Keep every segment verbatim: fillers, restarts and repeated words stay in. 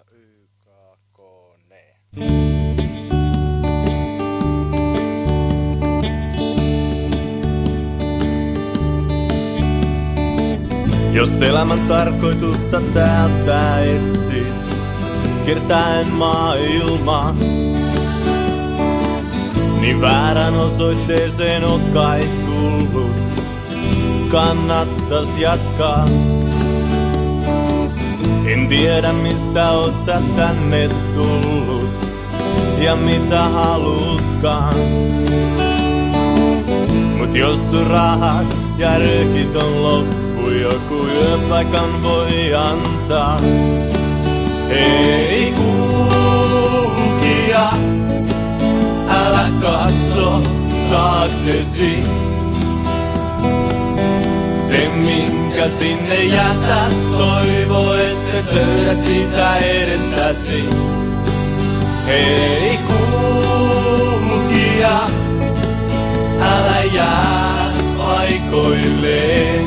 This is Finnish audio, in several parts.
Y K K N. Jos elämän tarkoitusta täältä etsit, kiertäen maailmaa, niin väärän osoitteeseen oot kai tullut, kannattas jatkaa. En tiedä mistä oot sä tänne tullut ja mitä haluutkaan. Mut jos sun rahat ja röökit on loppu, joku yöpaikan voi antaa. Hei kulkija, älä katso taaksesi. Se minkä sinne jätä, toivo ette löydä sitä edestäsi. Hei kulkija, älä jää paikoilleen.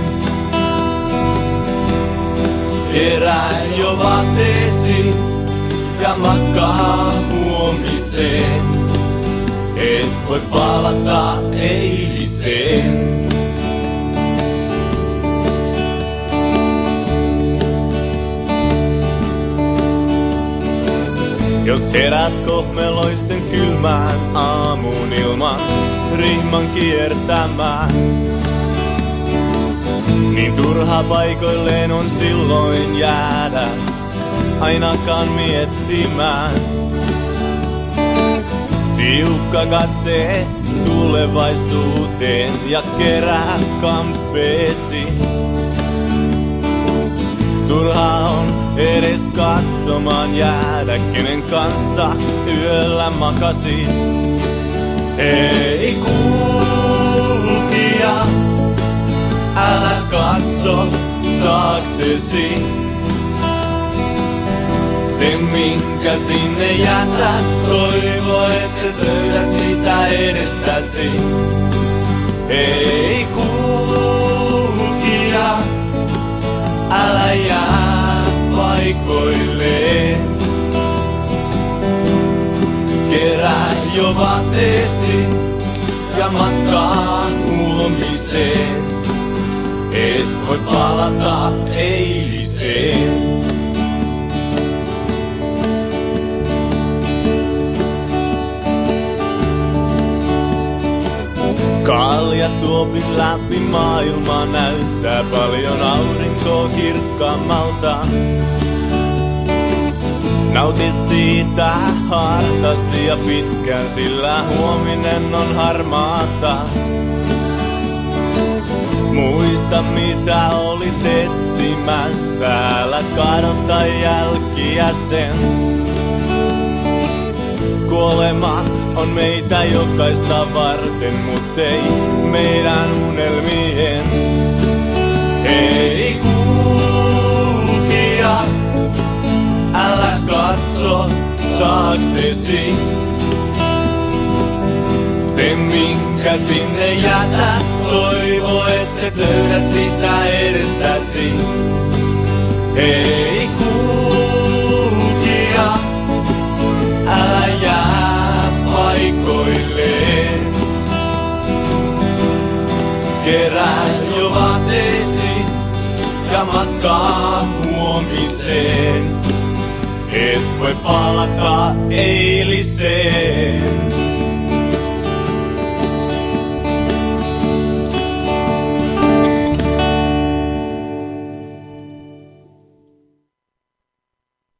Kerää jo vaatteesi ja matkaa huomiseen. Et voi palata eiliseen. Jos herät kohmeloisen kylmään aamuun ilman rihman kiertämään, niin turha paikoilleen on silloin jäädä ainakaan miettimään. Tiukka katse tulevaisuuteen ja kerää kamppeesi. Turha on edes katsomaan jäädä, kenen kanssa yöllä makasit. Ei kulkija, älä katso taaksesi. Se minkä sinne jätä, toivo ette löydä sitä edestäsi. Ei kulkija, älä jää paikoilleen. Kerää jo vaatteesi ja matkaa huomiseen. Et voi palata eiliseen. Kaljatuopin läpi maailma näyttää paljon aurinkoa kirkkaammalta. Nauti siitä hartaasti ja pitkään, sillä huominen on harmaata. Muista mitä olit etsimässä, älä kadota jälkiä sen. Kuolema on meitä jokaista varten, mut ei meidän unelmien. Hei kulkija, älä katso taaksesi. Se minkä sinne jätä, toivo ette löydä sitä edestäsi. Hei kulkija, älä jää paikoilleen. Kerää jo vaatteesi ja matkaa huomiseen. Et voi palata eiliseen.